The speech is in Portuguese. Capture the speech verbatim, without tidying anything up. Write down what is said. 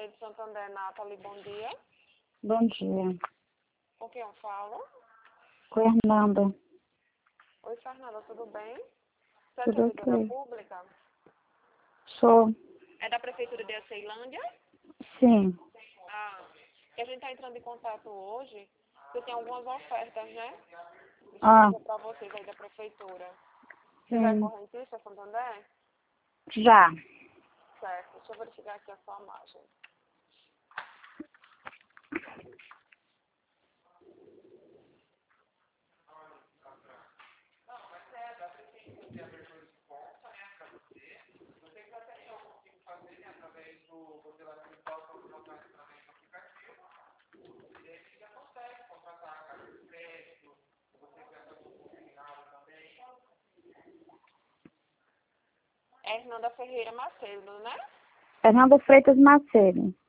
Banco Santander, Nathalie, bom dia. Bom dia. Com quem eu falo? Com a Hernanda. Oi, Fernanda, tudo bem? Você é Tudo servidora ok. pública? Sou. É da Prefeitura de Ceilândia? Sim. Ah, e a gente está entrando em contato hoje, porque tem algumas ofertas, né? Ah, Para vocês aí da Prefeitura. Você vai sim. correntista, Santander? Já. Certo, deixa eu verificar aqui a sua margem. É Hernanda Ferreira Macedo, né? Hernanda Freitas Macedo.